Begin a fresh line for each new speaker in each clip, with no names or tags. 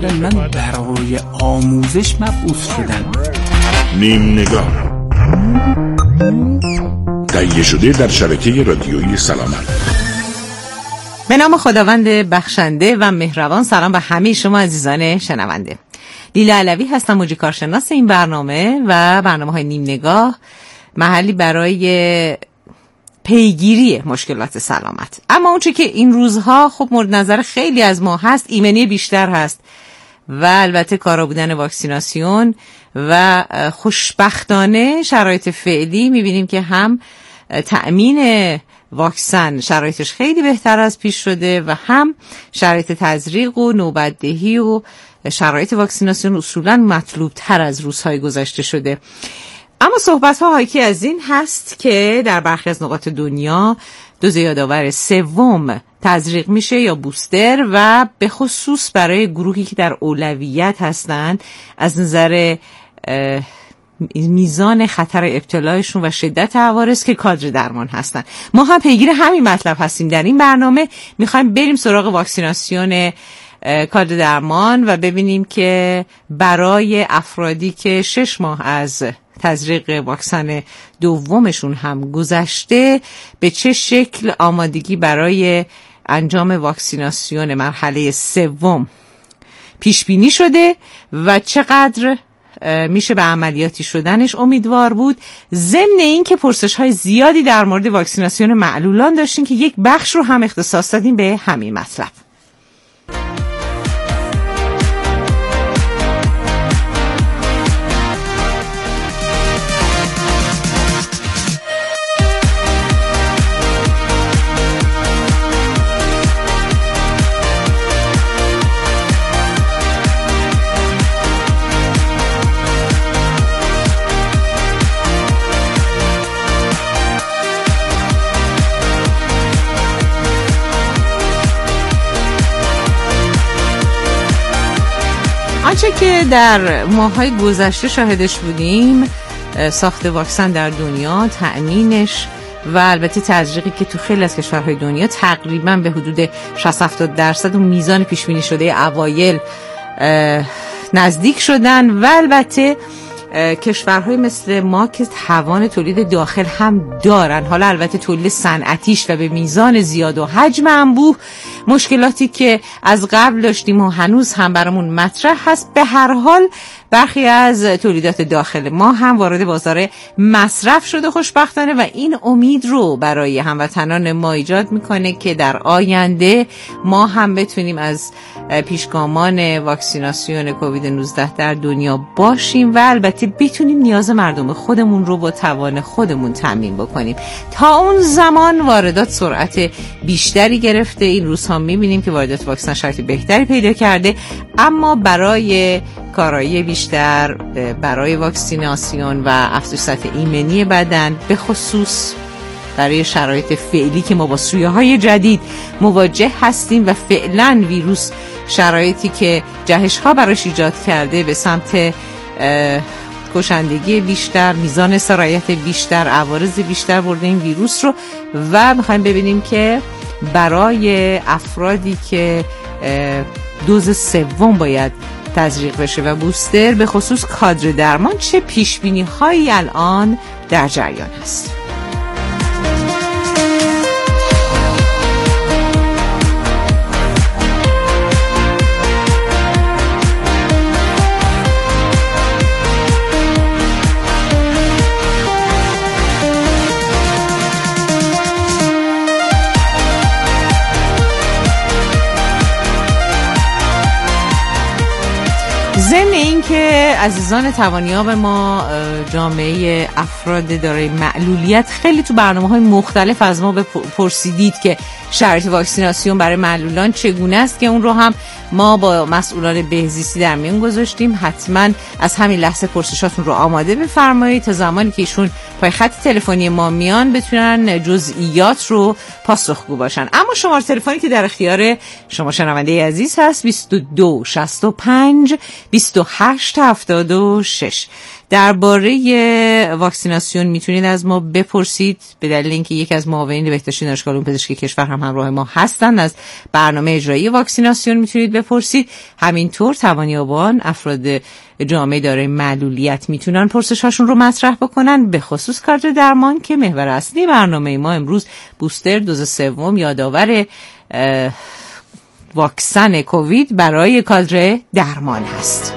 من برای آموزش مبعوث شدم.
نیم نگاه تهیه شده در شبکه رادیویی سلامت.
به نام خداوند بخشنده و مهربان. سلام به همه شما عزیزان شنونده. لیلا علوی هستم، موجیکارشناس این برنامه و برنامه‌های نیم نگاه، محلی برای پیگیری مشکلات سلامت. اما اونچه که این روزها خب مورد نظر خیلی از ما هست، ایمنی بیشتر هست و البته کارا بودن واکسیناسیون و خوشبختانه شرایط فعلی میبینیم که هم تأمین واکسن شرایطش خیلی بهتر از پیش شده و هم شرایط تزریق و نوبتدهی و شرایط واکسیناسیون اصولاً مطلوب تر از روزهای گذشته شده. اما صحبت‌ها حاکی از این هست که در برخی از نقاط دنیا دوز یادآور سوم تزریق میشه یا بوستر، و به خصوص برای گروهی که در اولویت هستند از نظر میزان خطر ابتلایشون و شدت عوارض که کادر درمان هستن. ما هم پیگیر همین مطلب هستیم. در این برنامه میخوایم بریم سراغ واکسیناسیون کادر درمان و ببینیم که برای افرادی که 6 ماه از تزریق واکسن دومشون هم گذشته به چه شکل آمادگی برای انجام واکسیناسیون مرحله سوم پیش بینی شده و چقدر میشه به عملیاتی شدنش امیدوار بود. ضمن این که پرسش‌های زیادی در مورد واکسیناسیون معلولان داشتیم که یک بخش رو هم اختصاص دادیم به همین مطلب. آنچه که در ماه‌های گذشته شاهدش بودیم، ساخت واکسن در دنیا، تأمینش و البته تزریقی که تو خیلی از کشورهای دنیا تقریبا به حدود 60-70% و میزان پیشبینی شده اوایل نزدیک شدن و البته کشورهای مثل ما که توان تولید داخل هم دارن، حالا البته تولید صنعتیش و به میزان زیاد و حجم انبوه، مشکلاتی که از قبل داشتیم و هنوز هم برامون مطرح هست. به هر حال برخی از تولیدات داخل ما هم وارد بازار مصرف شده خوشبختانه و این امید رو برای هموطنان ما ایجاد میکنه که در آینده ما هم بتونیم از پیشگامان واکسیناسیون کووید 19 در دنیا باشیم و البته بتونیم نیاز مردم خودمون رو با توان خودمون تامین بکنیم. تا اون زمان واردات سرعت بیشتری گرفته. این روزها میبینیم که واردات واکسن شرایط بهتری پیدا کرده، اما برای کارایی بیشتر، برای واکسیناسیون و افزایش سطح ایمنی بدن، به خصوص برای شرایط فعلی که ما با سویه‌های جدید مواجه هستیم و فعلا ویروس شرایطی که جهش‌ها براش ایجاد کرده به سمت کشندگی بیشتر، میزان سرایت بیشتر، عوارض بیشتر برده این ویروس رو و میخوایم ببینیم که برای افرادی که دوز سوم باید تزریق بشه و بوستر، به خصوص کادر درمان، چه پیشبینی هایی الان در جریان است؟ ضمن این که عزیزان توانیاب ما، جامعه افراد دارای معلولیت، خیلی تو برنامه‌های مختلف از ما پرسیدید که شرایط واکسیناسیون برای معلولان چگونه است، که اون رو هم ما با مسئولان بهزیستی در میون گذاشتیم. حتما از همین لحظه پرسشاتون رو آماده بفرمایید تا زمانی که ایشون پای خط تلفنی ما میان بتونن جزئیات رو پاسخگو باشن. اما شماره تلفنی که در اختیار شما شنونده عزیز هست 2265 2876. درباره واکسیناسیون میتونید از ما بپرسید به دلیل اینکه یکی از معاونین بهداشتی دانشگاه علوم پزشکی کشور هم همراه ما هستند. از برنامه اجرایی واکسیناسیون میتونید بپرسید. همینطور توانیابان، افراد جامعه دارای معلولیت میتونن پرسش‌هاشون رو مطرح بکنن، به خصوص کادر درمان که محور اصلی برنامه ما امروز بوستر دوز سوم یادآور واکسن کووید برای کادر درمان هست.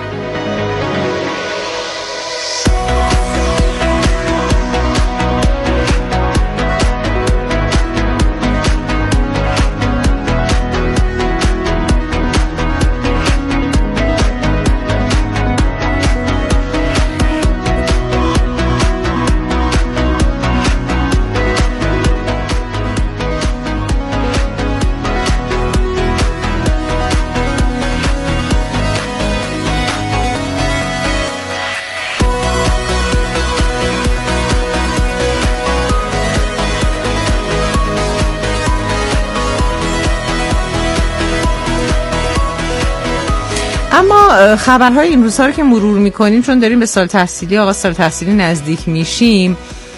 اما خبرهای این روزها رو که مرور میکنیم، چون داریم به سال تحصیلی آغاز سال تحصیلی نزدیک میشیم،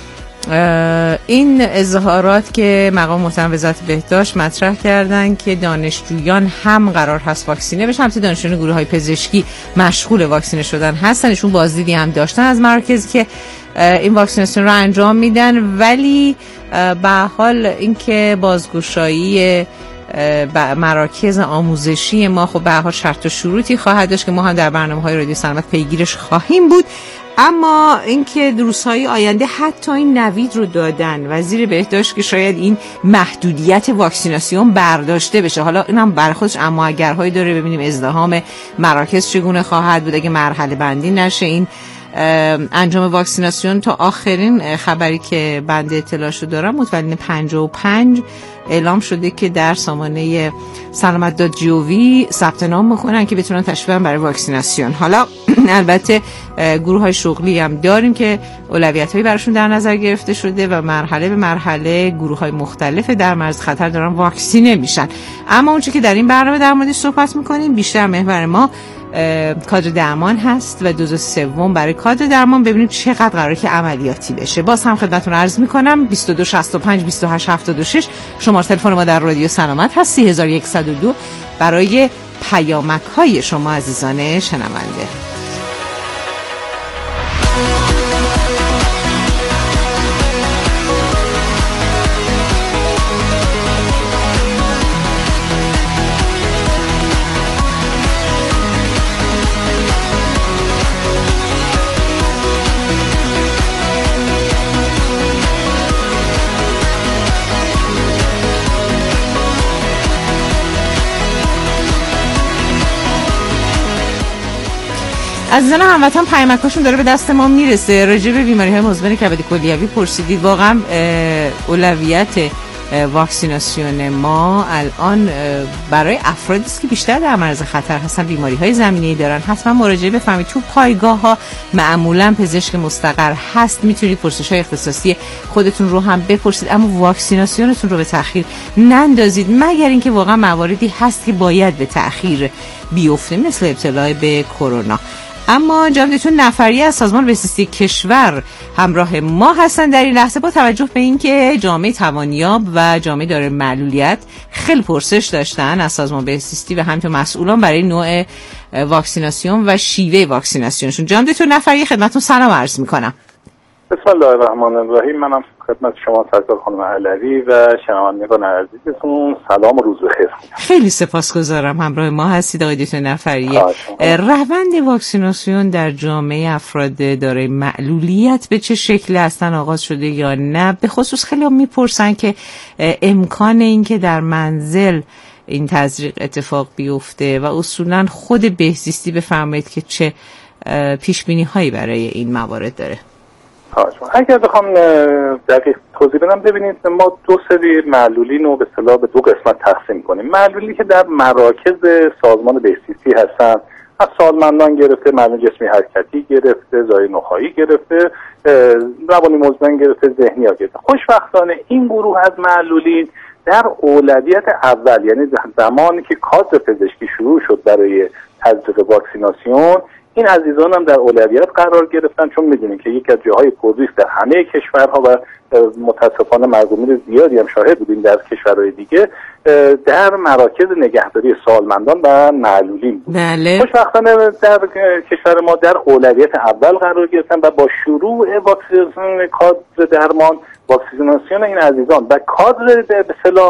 این اظهارات که مقام محترم وزارت بهداشت مطرح کردن که دانشجویان هم قرار هست واکسینه بشن، البته دانشجویان گروه‌های پزشکی مشغول واکسینه شدن هستن، ایشون بازدیدی هم داشتن از مراکزی که این واکسیناسیون رو انجام میدن، ولی به حال اینکه بازگشایی مراکز آموزشی ما خب به هر حال شرط و شروطی خواهد داشت که ما هم در برنامه‌های رادیو سلامت پیگیرش خواهیم بود. اما اینکه روزهای آینده حتی این نوید رو دادن وزیر بهداشت که شاید این محدودیت واکسیناسیون برداشته بشه، حالا اینم برای خودش اما اگرهایی داره، ببینیم ازدحام مراکز چگونه خواهد بود اگه مرحله بندی نشه این انجام واکسیناسیون. تا آخرین خبری که بنده اطلاعشو دارم متولدین 55 اعلام شده که در سامانه سلامت.gov ثبت نام بکنن که بتونن تشریف بیارن برای واکسیناسیون. حالا البته گروه های شغلی هم داریم که اولویت‌هایی براشون در نظر گرفته شده و مرحله به مرحله گروه های مختلف در معرض خطر دارن واکسینه میشن. اما اونچه که در این برنامه در موردش صحبت میکنیم بیشتر محور ما کادر درمان هست و دوز سوم برای کادر درمان. ببینیم چقدر قراره که عملیاتی بشه. باز هم خدمتتون عرض میکنم 2265 2876 شماره تلفن ما در رادیو سلامت هست، 3102 برای پیامک های شما عزیزان شنونده. عزیزان هموطن پیامکاشون داره به دست ما میرسه. راجع به بیماری‌های مزمن کبد کلیوی پرسیدید. واقعا اولویت واکسیناسیون ما الان برای افرادی است که بیشتر در معرض خطر هستن، بیماری‌های زمینه‌ای دارن. حتما مراجعه بفرمایید. تو پایگاه‌ها معمولاً پزشک مستقر هست، میتونید پرسش‌های اختصاصی خودتون رو هم بپرسید، اما واکسیناسیونتون رو به تأخیر نندازید مگر اینکه واقعا مواردی هست که باید به تأخیر بیفته، مثل ابتلا به کرونا. اما جناب نفری از سازمان بهزیستی کشور همراه ما هستن در این لحظه. با توجه به اینکه جامعه توانیاب و جامعه دارای معلولیت خیلی پرسش داشتن از سازمان بهزیستی و همینطور مسئولان برای نوع واکسیناسیون و شیوه واکسیناسیونشون، جناب نفری خدمتتون سلام عرض میکنم.
بسم الله الرحمن الرحیم. منم خدمت شما سرکار خانم علوی و شنوندگان عزیزتون سلام و روز بخیر.
خیلی سپاسگزارم همراه ما هستید آقای دکتر نفری. روند واکسیناسیون در جامعه افراد دارای معلولیت به چه شکلی هستن آغاز شده یا نه؟ به خصوص خیلی هم میپرسن که امکان این که در منزل این تزریق اتفاق بیفته و اصولا خود بهزیستی بفرمایید که چه پیش بینی هایی برای این موارد داره.
اگر بخوام دقیق توضیح بدم، ببینید ما دو سری معلولین رو به اصطلاح به دو قسمت تقسیم کنیم. معلولی که در مراکز سازمان بهزیستی هستن، از سالمندان گرفته، معلول جسمی حرکتی گرفته، زایای نخاعی گرفته، روانی مزمن گرفته، ذهنی ها گرفته. خوشبختانه این گروه از معلولین در اولویت اول، یعنی زمانی که کادر پزشکی شروع شد برای تزریق واکسیناسیون، این عزیزان هم در اولویت قرار گرفتن، چون میدونیم که یکی از جاهای پرریسک در همه کشورها و متاسفانه مرگ و میر زیادی هم شاهد بودیم در کشورهای دیگه، در مراکز نگهداری سالمندان و معلولین بود.
بله.
خوشبختانه در کشور ما در اولویت اول قرار گرفتن و با شروع واکسیناسیون کادر درمان، واکسیناسیون این عزیزان و کادر به اصطلاح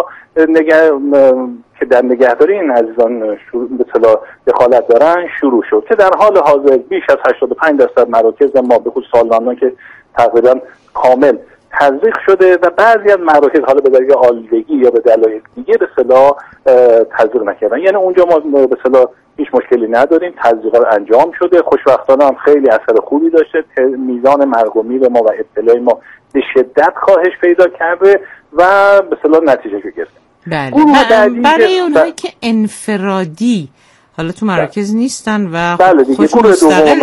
که در نگهداری این عزیزان به اصطلاح دخالت دارن شروع شد، که در حال حاضر بیش از 85% مراکز ما به خصوص سالمندان که تقریبا کامل تزریق شده و بعضی از مراکز حالا به دلیل آلودگی یا به دلایل دیگه به اصطلاح تزریق نکردن. یعنی اونجا ما به اصطلاح هیچ مشکلی نداریم، تزریق انجام شده، خوشبختانه هم خیلی اثر خوبی داشته، میزان مرگ و میر ما و ابتلای ما به شدت کاهش پیدا کرده و به اصطلاح نتیجه گرفته.
بله. برای اونایی که انفرادی حالا تو مراکز نیستن و
بله دیگه گروه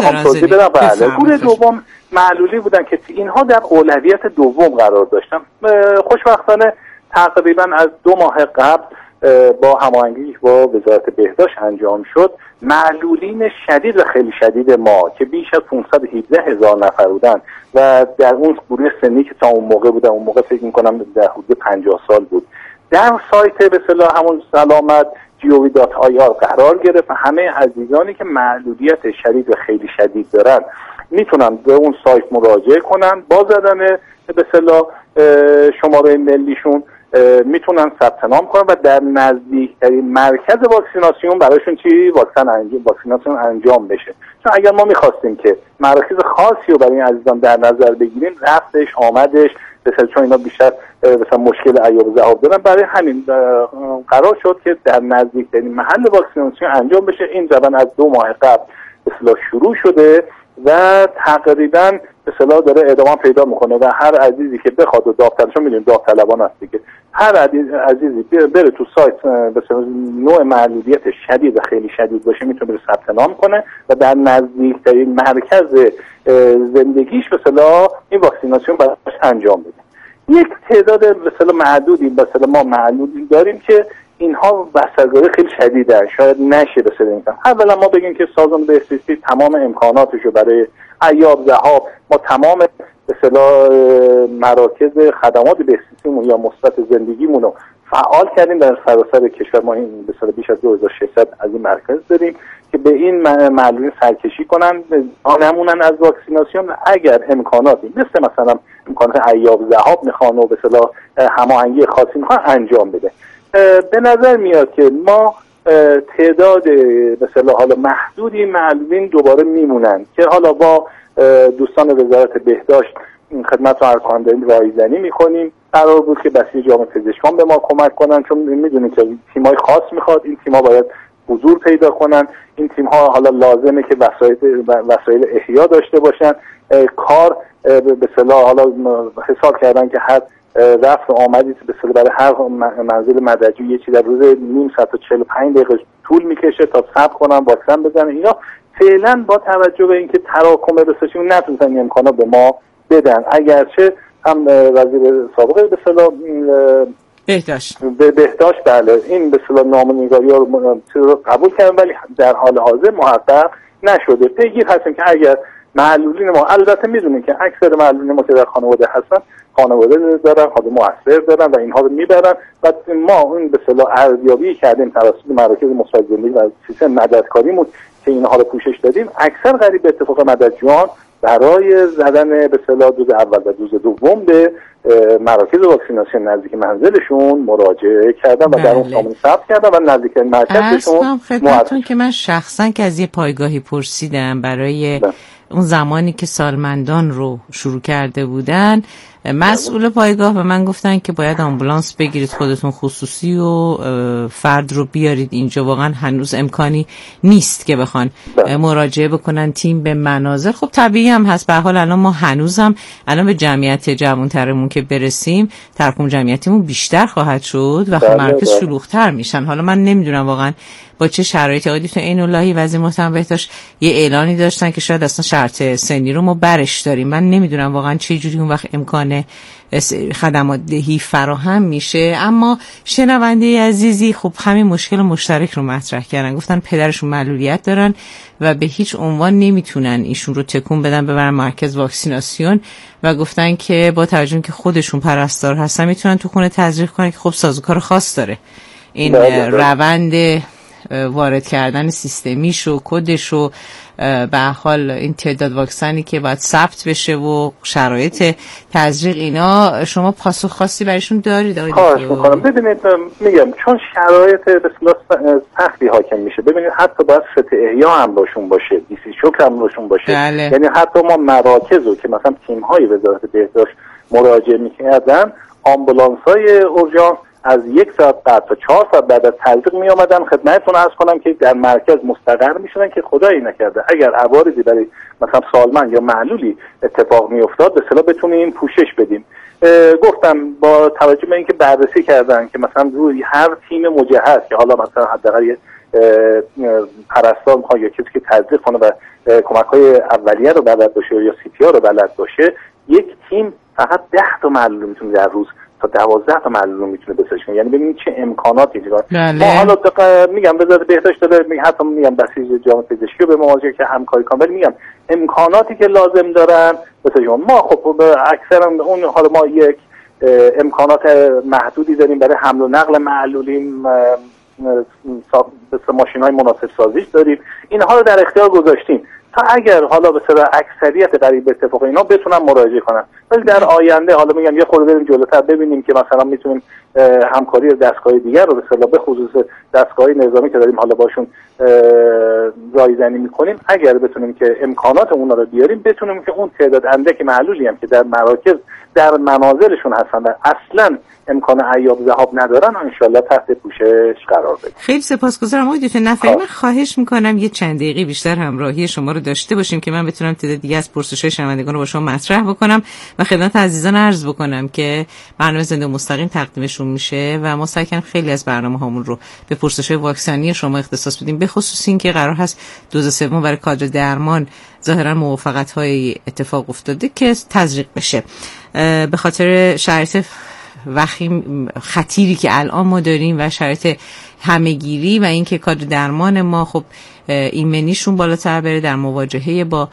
دوم گروه دوم معلولی بودن که اینها در اولویت دوم قرار داشتن. خوشبختانه تقریبا از 2 ماه قبل با هماهنگی با وزارت بهداشت انجام شد، معلولین شدید و خیلی شدید ما که بیش از 517,000 نفر بودن و در اون گروه سنی که تا اون موقع بودن، اون موقع فکر می‌کنم در حدود 50 سال بود، در سایت به اصطلاح همون سلامت gov.ir قرار گرفت و همه عزیزانی که معلولیت شدید و خیلی شدید دارن میتونن به اون سایت مراجعه کنن، با زدن به اصطلاح شماره ملیشون میتونن ثبت نام کنن و در نزدیکترین مرکز واکسیناسیون برایشون واکسیناسیون انجام بشه. چون اگر ما میخواستیم که مراکز خاصی رو برای این عزیزان در نظر بگیریم، رفتش آمدش مثلا چون اینا بیشتر مثلا مشکل عیاب ذهاب دارن، برای همین قرار شد که در نزدیکترین محل واکسیناسیون انجام بشه. این روند از 2 ماه قبل به اصطلاح شروع شده و تقریبا به اصطلاح داره ادامه پیدا میکنه و هر عزیزی که بخواد و داوطلبان، میدونیم داوطلبان هست دیگه، هر عزیزی بره تو سایت به اصطلاح نوع معلولیت شدید و خیلی شدید باشه میتونه بره ثبت نام کنه و در نزدیکترین مرکز زندگیش به اصطلاح این واکسیناسیون براش انجام بده. یک تعداد به اصطلاح معدودی به اصطلاح ما معلولی داریم که اینها بسترگاری خیلی شدیدن، شاید نشه به اصطلاح اینکه اولا ما بگیم که سازمان بهزیستی تمام امکاناتشو برای عیاب ذهاب، ما تمام به اصطلاح مراکز خدمات بهزیستیمون یا مثبت زندگیمون رو فعال کردیم در سراسر کشور. ما این به اصطلاح بیش از 2600 از این مرکز داریم که به این معلولین سرکشی کنن، نمونن از واکسیناسیون. اگر امکاناتی مثلا امکانات عیاب ذهاب میخوان و به اصطلاح هماهنگی خاصی میخوان انجام بده. به نظر میاد که ما تعداد به اصطلاح حالا محدودی معلولین دوباره میمونن که حالا با دوستان وزارت بهداشت خدمت رو عرض کنم داریم رایزنی میکنیم. قرار بود که بسیج جامعه پزشکان به ما کمک کنن، چون میدونید که تیمای خاص میخواد، این تیم‌ها باید حضور پیدا کنن، این تیم‌ها حالا لازمه که وسایل احیا داشته باشن. کار به اصطلاح حالا حساب کردن که هر رفت و آمدی به اصطلاح برای هر منزل مدرجو یه چیز در روز نیم ساعت تا 45 دقیقه طول میکشه تا صبر کنن واکسن بزنن. اینا فعلا با توجه به اینکه تراکم رسشون نتونستن این امکانات به ما بدن، اگرچه هم وزیر سابق به اصطلاح
بهداشت
بله این به اصطلاح نامه‌نگاری‌ها رو قبول کردن، ولی در حال حاضر محقق نشده. پیگیر هستیم که اگر معلولین ما، البته میدونیم که اکثر معلولین ما که در خانواده هستن خانواده دارن، خانواده مؤثر دارن و اینها رو میبرن و ما اون به اصطلاح ارزیابی کردیم توسط مراکز مثبت زندگی و سیستم مددکاریمون که اینها رو پوشش دادیم. اکثر قریب به اتفاق مددجویان برای زدن به اصطلاح دوز اول و دوز دوم به مراکز واکسیناسیون نزدیک منزلشون مراجعه کردن و در اون سامون ثبت کردن و نزدیک مرکزشون
خدمتتون که من شخصا که از یه پایگاهی پرسیدم برای اون زمانی که سالمندان رو شروع کرده بودن، مسئول پایگاه به من گفتن که باید آمبولانس بگیرید خودتون خصوصی و فرد رو بیارید اینجا. واقعا هنوز امکانی نیست که بخوان مراجعه بکنن تیم به منازل. خب طبیعی هم هست، به هر حال الان ما هنوزم الان به جمعیت جوان‌ترمون که برسیم تراکم جمعیتیمون بیشتر خواهد شد و خب مراکز شلوغ‌تر میشن. حالا من نمیدونم واقعا با چه شرایطی. آقای دکتر عین اللهی وزیر محترم بهداشت یه اعلانی داشتن که شاید اصلا شرط سنی رو ما برش داریم. من نمیدونم واقعا چه جوری اون وقت امکان خدمات دهی فراهم میشه. اما شنونده عزیزی خب همین مشکل مشترک رو مطرح کردن، گفتن پدرشون معلولیت دارن و به هیچ عنوان نمیتونن ایشون رو تکون بدن ببرن مرکز واکسیناسیون و گفتن که با توجه که خودشون پرستار هستن میتونن تو خونه تزریق کنن که خب سازوکار خاص داره این روند وارد کردن سیستمیش و کدش و به حال این تعداد واکسنی که باید ثبت بشه و شرایط تزریق اینا. شما پاسخ خاصی برایشون دارید؟
خواهش میکنم. ببینید میگم چون شرایط بسیار سختی حاکم میشه، ببینید حتی باید ست احیا هم باشون باشه، دیسی شوک هم باشون باشه.
بله.
یعنی حتی ما مراکز رو که مثلا تیم های وزارت بهداشت مراجعه میکردن، آمبولانس های اورژانس از 1 ساعت بعد تا 4 ساعت بعد از تزریق می آمدن خدمتتون عرض کنم که در مرکز مستقر می شدن که خدایی نکرده اگر عوارضی برای مثلا سالمند یا معلولی اتفاق می افتاد به اصطلاح بتونیم پوشش بدیم. گفتم با توجه به اینکه بررسی کردن که مثلا روی هر تیم مجهز که حالا مثلا حداقل پرستار میخواد یا کسی که تزریق کنه و کمک‌های اولیه رو بلد باشه یا سی پی آر رو بلد باشه، یک تیم فقط 10 تا معلول میتونه در روز تا 12 تا معلول میتونه بسازه. یعنی ببینید چه امکاناتی داره. ما حالا میگم وزارت بهداشت داره، حتی میگم بسیج جامعه پزشکی رو به مواجهه که همکاری کنه، ولی میگم امکاناتی که لازم دارن مثلا ما خب اکثرا اون حالا ما یک امکانات محدودی داریم برای حمل و نقل معلولین، ماشین‌های مناسب سازیش داریم، اینها رو در اختیار گذاشتیم تا اگر حالا به صورت اکثریت قریب به اتفاق اینا بتونن مراجعه کنن. ولی در آینده حالا میگم یه خورده بریم جلوتر ببینیم که مثلا میتونیم همکاری دستگاه دیگر رو به اصطلاح به خصوص دستگاه‌های نظامی که داریم حالا باشون رایزنی میکنیم، اگر بتونیم که امکانات اونها رو بیاریم بتونیم که اون تعداد اندک معلولی هم که در مراکز در منازلشون هستن و اصلا امکان عیاب ذهاب ندارن ان شاءالله تحت پوشش قرار بدیم.
خیلی سپاسگزارم آقای دکتر نفری. من خواهش میکنم یه چند دقیقه بیشتر همراهی شما رو داشته باشیم که من بتونم تعداد دیگه از پرسش‌های شنوندگان رو با شما مطرح بکنم و خدمت عزیزان عرض بکنم که برنامه زنده و مستقیم تقدیمشون میشه و ما سعی کردیم خیلی از برنامه‌هامون رو به پرسش‌های واکسنی شما اختصاص بدیم، به خصوص این که قرار هست دوز سوم برای کادر درمان ظاهرا موافقت‌های اتفاق افتاده که تزریق بشه. به خاطر شرایط وخیم خطیری که الان ما داریم و شرایط همه‌گیری و اینکه کادر درمان ما خب ایمنیشون بالاتر بره، در مواجهه با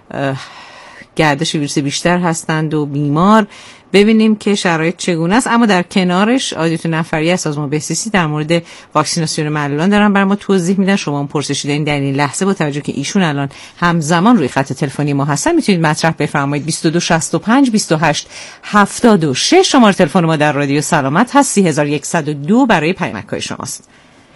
گردش ویروس بیشتر هستند و بیمار، ببینیم که شرایط چگونه است. اما در کنارش آقای دکتر نفری از سازمان بهزیستی در مورد واکسیناسیون معلولان دارن برای ما توضیح میدن. شما هم پرسشی دارین در این لحظه با توجه که ایشون الان همزمان روی خط تلفنی ما هستن میتونید مطرح بفرمایید. 2265 28 76 شماره تلفن ما در رادیو سلامت هست. 3102 برای پیامک‌های شماست.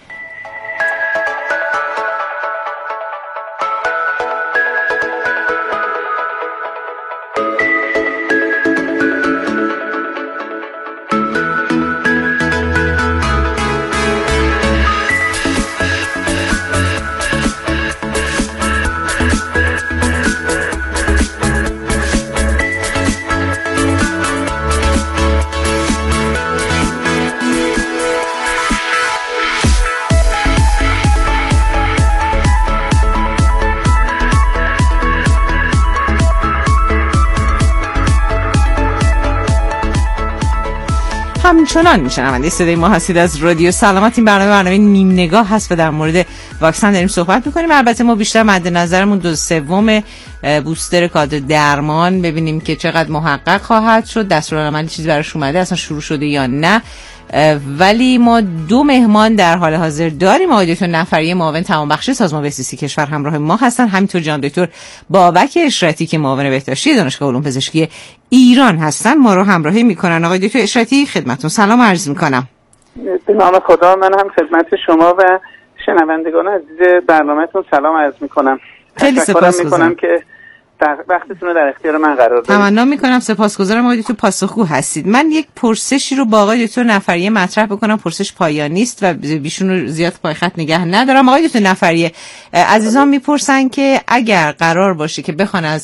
همچنان میشنونده صدای ما هستید از رادیو سلامت. این برنامه نیم نگاه هست و در مورد واکسن داریم صحبت میکنیم. البته ما بیشتر مد نظرمون دوز سوم بوستر کادر درمان ببینیم که چقدر محقق خواهد شد، دستورالعملی چیزی براش اومده، اصلا شروع شده یا نه. ولی ما 2 مهمان در حال حاضر داریم. آقای دکتر نفری معاون تمامبخشی سازمان بهزیستی کشور همراه ما هستن، همینطور جناب دکتر بابک اشرتی که معاون بهداشتی دانشگاه علوم پزشکی ایران هستن ما رو همراهی میکنن. آقای دکتر اشرتی خدمتتون سلام عرض میکنم.
به نام خدا من هم خدمت شما و شنوندگان عزیز برنامه‌تون سلام عرض میکنم.
خیلی سپاسگزارم
که وقتتون رو در اختیار من قرار دادید.
تمنا میکنم. سپاسگزارم آقای دکتر پاسخگو هستید. من یک پرسشی رو با آقای دکتر نفری مطرح بکنم، پرسش پایانی است و بیشون رو زیاد پای خط نگه ندارم. آقای دکتر نفری عزیزان میپرسن که اگر قرار باشه که بخوان از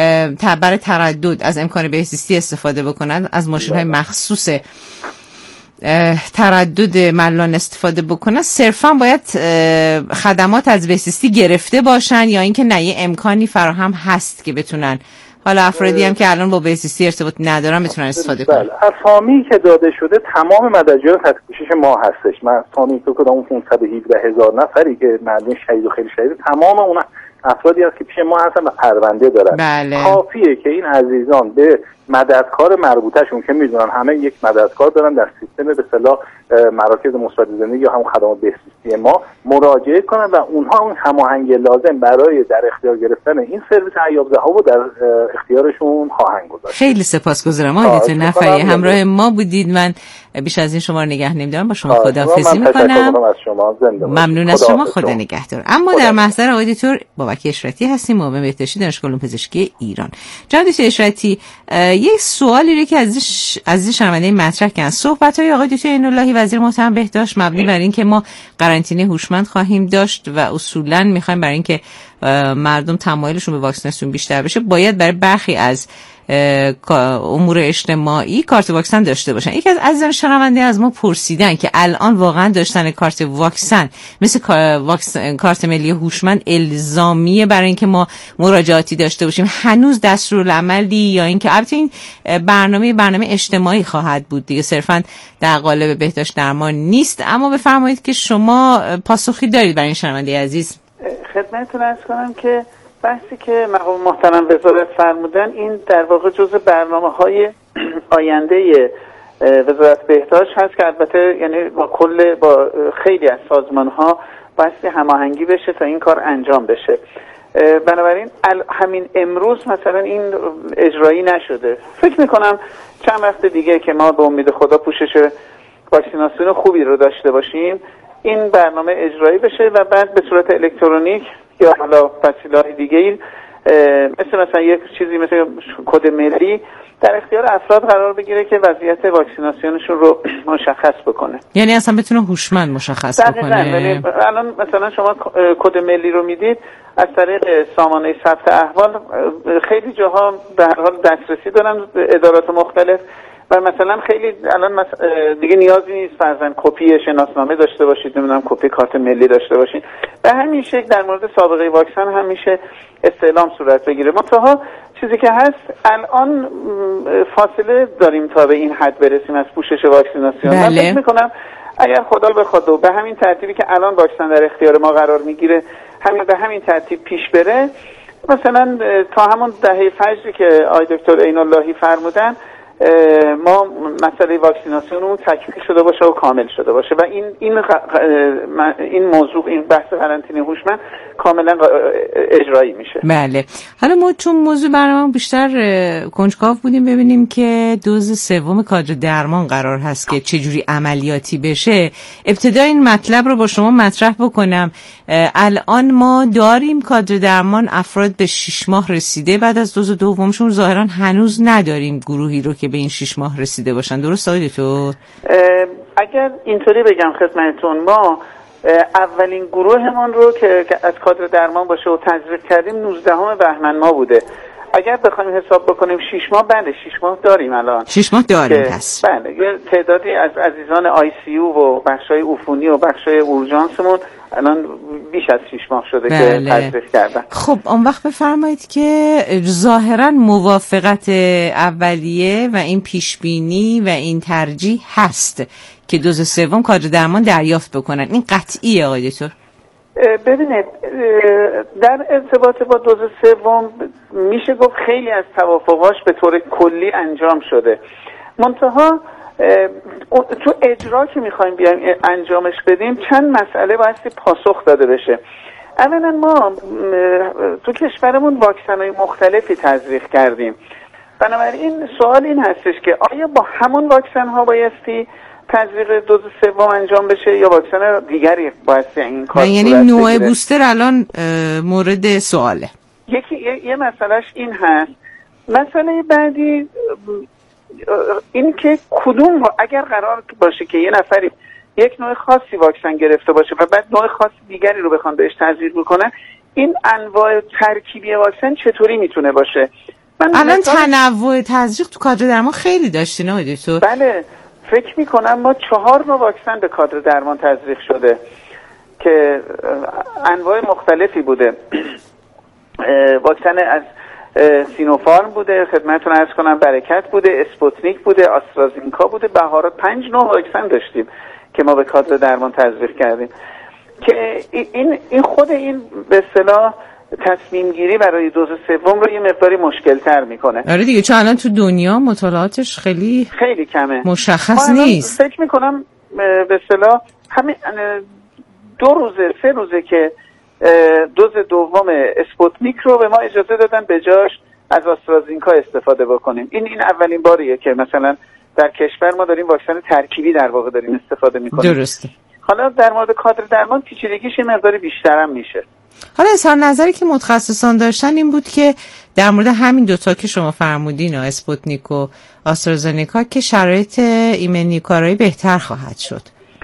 برای تردد از امکان بهزیستی استفاده بکنن، از ماشین‌های مخصوص تردد معلولان استفاده بکنن، صرفا باید خدمات از بهزیستی گرفته باشن یا اینکه نه یه امکانی فراهم هست که بتونن حالا افرادی هم که الان با بهزیستی ارتباط ندارن بتونن استفاده کنن؟
بله، اسامی که داده شده تمام مدرجات تحت پوشش ما هستش. من اسامی که کدام 517,000 نفری که معلول شهید و خیلی شهید، تمام اون افرادی هست که پیش ما هستن و پرونده دارن.
بله.
کافیه که این عزیزان به مددکار مربوطه‌شون که میدونن همه یک مددکار دارن در سیستم به اصطلاح مراکز مثبت زندگی یا هم خدمات بهزیستی ما مراجعه کنن و اونها اون هماهنگی لازم برای در اختیار گرفتن این سرویس حیاب‌زها رو در اختیارشون خواهند گذاشت. خیلی
سپاسگزارم آقای دکتر نفری، همراه ما بودید. من بیش از این شما رو نگه نمی‌دارم، با شما خداحافظی می‌کنم. ممنون از شما، خدا نگهدار. اما در محضر آقای دکتر بابک اشرتی هستیم، معاون بهداشتی دانشگاه علوم پزشکی ایران. جناب دکتر اشرتی، یک سوالی رو که از شنونده مطرح کردن، صحبت‌های آقای دکتر عین‌اللهی وزیر محترم بهداشت مبنی بر این که ما قرنطینه هوشمند خواهیم داشت و اصولاً می‌خوایم برای اینکه مردم تمایلشون به واکسیناسیون بیشتر بشه باید برای برخی از امور اجتماعی کارت واکسن داشته باشن. یکی از عزیزان شنونده از ما پرسیدن که الان واقعا داشتن کارت واکسن مثل کارت ملی هوشمند الزامیه برای اینکه ما مراجعاتی داشته باشیم؟ هنوز دستورالعملی یا اینکه البته این برنامه اجتماعی خواهد بود دیگه، صرفا در قالب بهداشت درمان نیست، اما بفرمایید که شما پاسخی دارید برای این شنونده عزیز؟
خدمتتون عرض کنم که بحثی که مقام محترم وزارت فرمودن این در واقع جزء برنامه‌های آینده وزارت بهداشت هست که البته یعنی با خیلی از سازمان‌ها بحثی هماهنگی بشه تا این کار انجام بشه. بنابراین همین امروز مثلا این اجرایی نشده. فکر می‌کنم چند وقت دیگه که ما به امید خدا پوشش واکسیناسیون خوبی رو داشته باشیم این برنامه اجرایی بشه و بعد به صورت الکترونیک یا حالا وسیله‌های دیگه‌ای مثلا یک چیزی مثل کد ملی در اختیار افراد قرار بگیره که وضعیت واکسیناسیونشون رو مشخص بکنه.
یعنی اصلا بتونه هوشمند مشخص بکنه.
الان مثلا شما کد ملی رو میدید از طریق سامانه ثبت احوال، خیلی جاها به هر حال دسترسی دارن ادارات مختلف و مثلا خیلی الان دیگه نیازی نیست فرضاً کپی شناسنامه داشته باشید، نمیدونم کپی کارت ملی داشته باشید. به همین شکل در مورد سابقه واکسن هم میشه استعلام صورت بگیره. منتها چیزی که هست الان فاصله داریم تا به این حد برسیم از پوشش واکسیناسیون. من فکر میکنم اگر خدا بخواد و به همین ترتیبی که الان واکسن در اختیار ما قرار میگیره به همین ترتیب پیش بره، مثلا تا همون دهه فجری که آقای دکتر عین‌اللهی فرمودن ما مسئله واکسیناسیون رو تکمیل شده باشه و کامل شده باشه و این موضوع، این بحث قرنطینه هوشمند کاملا اجرایی میشه.
بله. حالا ما چون موضوع برنامه بیشتر کنجکاو بودیم ببینیم که دوز سوم کادر درمان قرار هست که چجوری عملیاتی بشه، ابتدا این مطلب رو با شما مطرح بکنم. الان ما داریم کادر درمان افراد به 6 ماه رسیده، بعد از دوز دومشون ظاهرا هنوز نداریم گروهی رو که به این 6 ماه رسیده باشن. درست آقای دکتر؟
اگر اینطوری بگم خدمتتون، ما اولین گروهمون رو که از کادر درمان باشه و تزریق کردیم 19 بهمن ما بوده. اگر بخوایم حساب بکنیم 6 ماه، بله 6 ماه داریم الان.
6 ماه داریم پس.
بله، یه تعدادی از عزیزان آی سی یو و بخشای عفونی و بخشای اورژانسمون الان بیش از 6 ماه شده که تزریق کردن.
خب اون وقت بفرمایید که ظاهرا موافقت اولیه و این پیشبینی و این ترجیح هست که دوز سوم کادر درمان دریافت بکنن، این قطعیه آقای دکتر؟
ببینید در ارتباط با دوز سوم میشه گفت خیلی از توافقاش به طور کلی انجام شده، منتها تو اجرا که میخوایم بیایم انجامش بدیم چند مسئله بایستی پاسخ داده بشه. اولا ما تو کشورمون واکسن‌های مختلفی تزریق کردیم، بنابراین سوال این هستش که آیا با همون واکسن ها بایستی تزریق دوز سوم انجام بشه یا واکسن دیگری بایستی این کار صورت بگیره؟ یعنی
نوع بوستر الان مورد سواله.
یه مسئلهش این هست. مسئله بعدی این که کدوم اگر قرار باشه که یه نفری یک نوع خاصی واکسن گرفته باشه و بعد نوع خاص دیگری رو بخوان بهش تزریق بکنن، این انواع ترکیبی واکسن چطوری میتونه باشه؟
الان تنوع تزریق تو کادر درمان خیلی داشتین آقای دکتر.
بله، فکر میکنم ما 4 نوع واکسن به کادر درمان تزریق شده که انواع مختلفی بوده. واکسن از سینوفارم بوده، خدمتتون عرض کنم برکت بوده، اسپوتنیک بوده، آسترازینکا بوده. بهارا 5 نوع واکسن داشتیم که ما به کادر درمان تزریق کردیم که این خود این به اصطلاح تصمیم گیری برای دوز سوم رو یه مقداری مشکل تر میکنه.
آره دیگه، چون الان تو دنیا مطالعاتش خیلی
کمه،
مشخص نیست.
فکر میکنم به اصطلاح همین 2-3 روزه که دوز دوم اسپوتنیک رو به ما اجازه دادن به جاش از آسترازینکا استفاده بکنیم. این اولین باریه که مثلا در کشور ما داریم واکسن ترکیبی در واقع داریم استفاده میکنیم.
درسته.
حالا در مورد کادر درمان پیچیدگیش یه مقداری بیشتر هم میشه.
حالا اظهار نظری که متخصصان داشتن این بود که در مورد همین دوتا که شما فرمودین، اسپوتنیک و آسترازینکا، که شرایط ایمنی کارایی بهتر خواهد شد.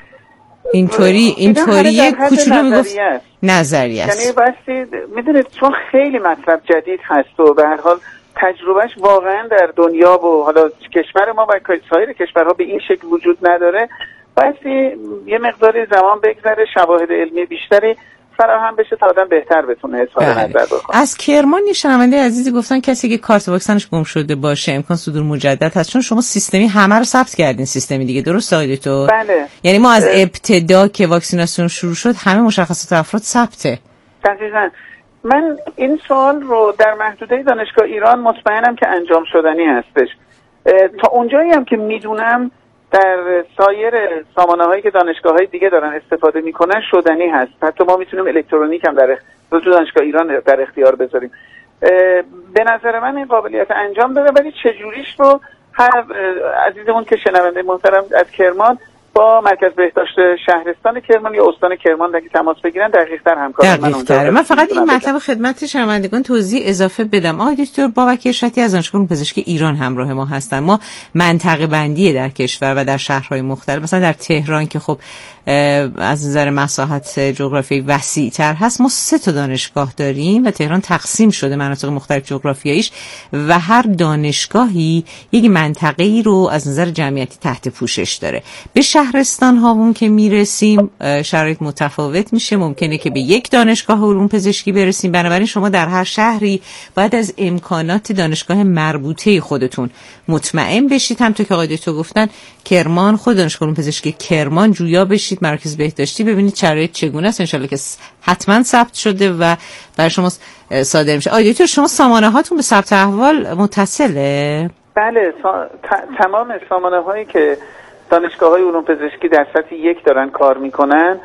اینطوری یه کوچولو میگفت نظریه است.
یعنی بسی میدونید چون خیلی مطلب جدید هست و به هر حال تجربهش واقعا در دنیا و حالا کشور ما و سایر کشورها به این شکل وجود نداره، بسی یه مقداری زمان بگذره، شواهد علمی بیشتری فراهم بشه تا آدم بهتر بتونه اظهار نظر بکنه.
از کرمان یه شنونده عزیزی گفتن کسی که کارت واکسنش گم شده باشه امکان صدور مجدد هست، چون شما سیستمی همه رو ثبت کردین، سیستمی دیگه، درست آقای دکتر؟
بله.
یعنی ما از ابتدا که واکسیناسیون شروع شد همه مشخصات افراد ثبته.
دقیقاً. من این سوال رو در محدوده دانشگاه ایران مطمئنم که انجام شدنی هستش. تا اونجایی هم که میدونم در سایر سامانه‌هایی که دانشگاه‌های دیگه دارن استفاده میکنن شدنی هست. حتی ما میتونیم الکترونیک هم در دانشگاه ایران در اختیار بذاریم. به نظر من این قابلیت انجام داره، ولی چجوریش رو هر عزیزمون که شنونده محترم از کرمان با مرکز بهداشت شهرستان کرمان یا استان کرمان دیگه تماس بگیرن دقیق‌تر همکاری من اونجا.
من فقط این مطلب خدمت شنوندگان توضیح اضافه بدم. آقای دکتر بابک ارشادی از دانشگاه پزشکی ایران همراه ما هستن. ما منطقه بندی در کشور و در شهرهای مختلف، مثلا در تهران که خب از نظر مساحت جغرافیایی وسیع‌تر هست، ما 3 تا دانشگاه داریم و تهران تقسیم شده مناطق مختلف جغرافیاییش و هر دانشگاهی یک منطقه‌ای رو از نظر جمعیتی تحت پوشش داره. به شهرستان هامون که میرسیم شرایط متفاوت میشه، ممکنه که به یک دانشگاه علوم پزشکی برسیم. بنابراین شما در هر شهری باید از امکانات دانشگاه مربوطه خودتون مطمئن بشید. همونطور که آقای دکتر گفتن کرمان، خود دانشگاه علوم پزشکی کرمان جویا بشید، مراکز بهداشتی ببینید شرایط چگونه است، ان شاءالله که حتما ثبت شده و برای شما صادر میشه. آقای دکتر شما سامانه هاتون به ثبت احوال متصله؟
بله، تمام سامانه هایی که دانشگاه‌های علوم پزشکی در سطح 1 دارن کار میکنن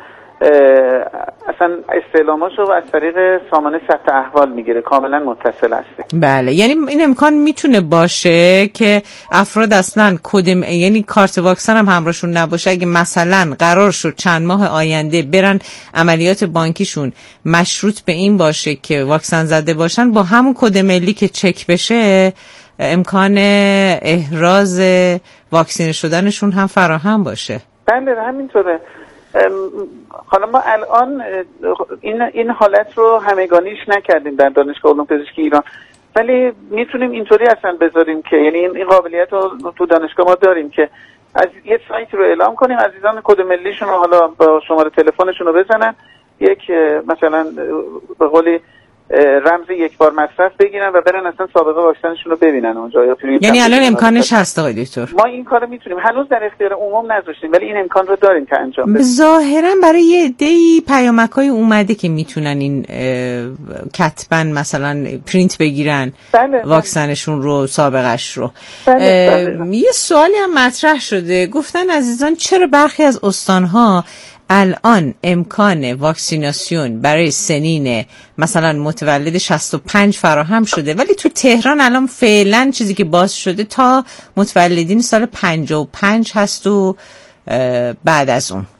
اصلا استعلاماشو از طریق سامانه ثبت احوال میگیره، کاملا متصل هسته.
بله، یعنی این امکان میتونه باشه که افراد اصلا یعنی کارت واکسن هم همراهشون نباشه، اگه مثلا قرار شد چند ماه آینده برن عملیات بانکیشون مشروط به این باشه که واکسن زده باشن، با همون کد ملی که چک بشه امکان احراز واکسینه شدنشون هم فراهم باشه.
بله همینطوره. حالا ما الان این حالت رو همگانیش نکردیم در دانشگاه علوم پزشکی ایران، ولی میتونیم اینطوری اصلا بذاریم که یعنی این قابلیت رو تو دانشگاه ما داریم که از یه سایت رو اعلام کنیم، عزیزان کد ملیشون رو حالا با شماره تلفنشون رو بزنن، یک مثلا به قولی رمز یک بار مصرف بگیرن و برن اصلا سابقه واکسنشون رو ببینن اونجا.
یعنی الان امکانش هست آقای دکتر؟
ما این کارو میتونیم، هنوز در اختیار عموم نذاشتیم ولی این امکان رو داریم که انجام بدیم.
ظاهرا برای یه عده‌ای پیامک‌های اومده که میتونن این کتباً مثلا پرینت بگیرن واکسنشون رو، سابقه‌اش رو. یه سوالی هم مطرح شده، گفتن عزیزان چرا برخی از استان‌ها الان امکان واکسیناسیون برای سنین مثلا متولد 65 فراهم شده، ولی تو تهران الان فعلا چیزی که باز شده تا متولدین سال 55 هست و بعد از اون.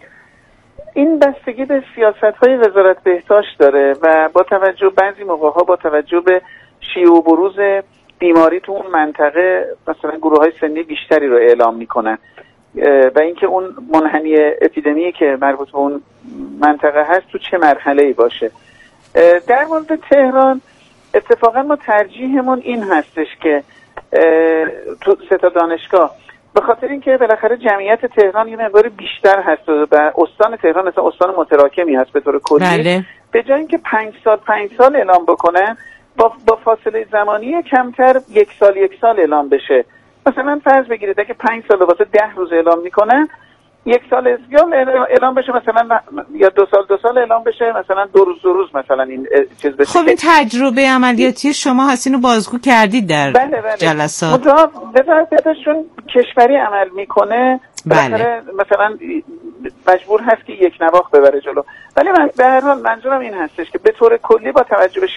این بستگی به سیاست‌های وزارت بهداشت داره و با توجه بعضی موقع‌ها با توجه به شیوع و بروز بیماری تو اون منطقه مثلا گروه‌های سنی بیشتری رو اعلام می‌کنن و اینکه اون منحنی اپیدمی که مربوط به اون منطقه هست تو چه مرحله‌ای باشه. در مورد تهران اتفاقا ما ترجیحمون این هستش که تو 3 تا دانشگاه به خاطر اینکه بالاخره جمعیت تهران یه مقدار بیشتر هست و استان تهران مثلا استان متراکمی هست به طور کلی.
بله.
به جای اینکه 5 سال اعلام بکنن با فاصله زمانی کمتر 1 سال اعلام بشه. مثلا فرض بگیرید اگه 5 سال واسه 10 روز اعلام میکنن، 1 سال اعلام بشه مثلا، یا 2 سال اعلام بشه مثلا 2 روز مثلا این چیز بشه.
خب این تجربه عملیاتی شما هست، اینو بازگو کردید در
بله.
جلسات.
وزارتشون کشوری عمل میکنه،
بله.
مثلا مجبور هست که یک نواخت ببره جلو. ولی من به هر حال منظورم این هستش که به طور کلی با توجه به